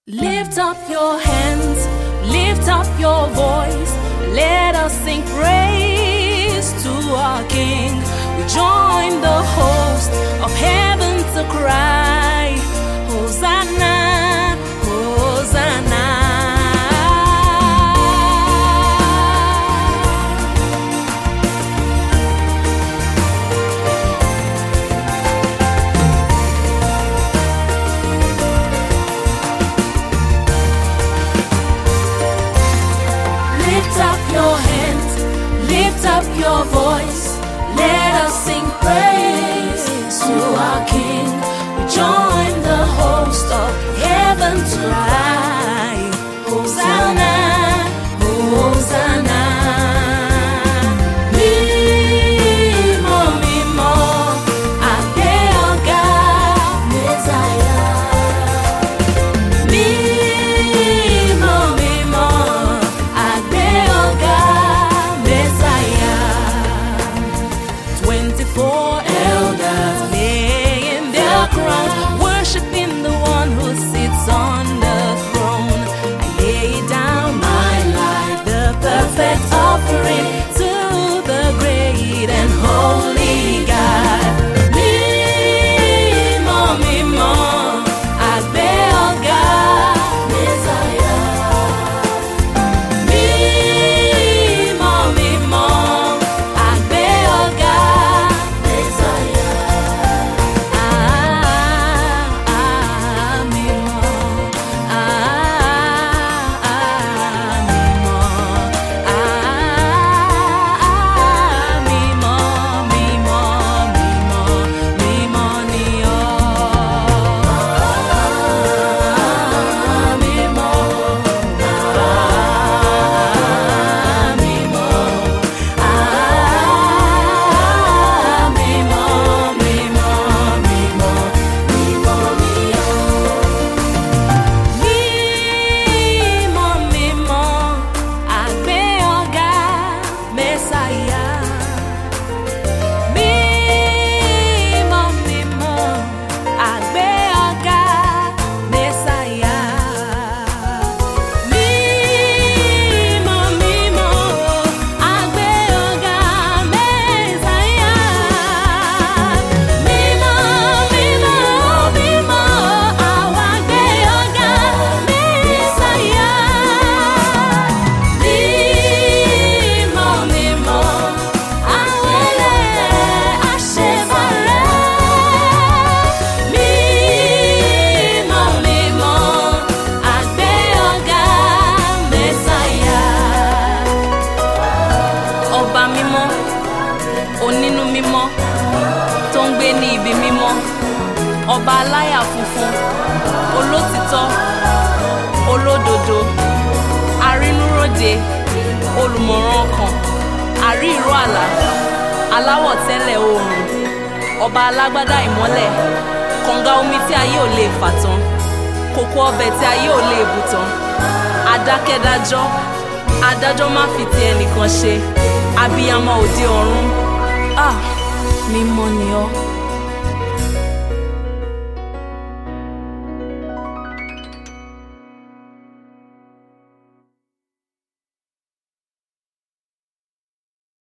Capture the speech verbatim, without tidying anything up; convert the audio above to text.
Lift up your hands, lift up your voice, let us sing praise to our King. We join the host of heaven to cry, Hosanna, Hosanna. Lift up your hands, lift up your voice, let us sing praise to our King. We join the host of heaven to cry, Hosanna, Hosanna. Mimo, mimo, agbe ọ̀gá Messiah. Mimo, mimo, agbe ọ̀gá Messiah. Twenty-four elders laying their crowns, worshiping the one who sits on the throne. I lay down my life, the perfect offering to the great and holy God. Mimo, mimo, agbe ọ̀gá Messiah. Mimo, mimo, agbe ọ̀gá Messiah. Ah, ah, mimo, ah, ah, mimo, ah, ah, mimo, mimo, mimo, mimo ni o. Ah, mimo, ah, mimo, ah, mimo, mimo, mimo, mimo ni o. Mimo, mimo, agbe ọ̀gá Messiah. Mimo, mimo, agbe ọ̀gá Messiah. Mimo, mimo, agbe ọ̀gá Messiah. Mimo, mimo, mimo, àwa gbé ọ̀gá Messiah. Mimo, mimo, awele àṣebàrẹ́. Mimo, mimo, agbe ọ̀gá Messiah. Ọba mímọ́, onínú mímọ́, tó ń gbé ní ibi mímọ́, ọba aláyà funfun, olótìtọ́, olódodo, arínúróde, olùmọ̀ràn ọkàn, àrí ìró àlá, aláwọ̀ tẹ́lẹ̀ oòrùn, ọba alágbádá ìmọ́lẹ̀, kànga omi tí ayé ò lè fà tán, kòkò ọbẹ̀ tí ayé ò lè bù tán, adákẹ́dájọ́, adájọ́ má fi ti ẹnìkan ṣe, abiyamọ òde ọ̀run. Ah, mímọ́ ni ọ́.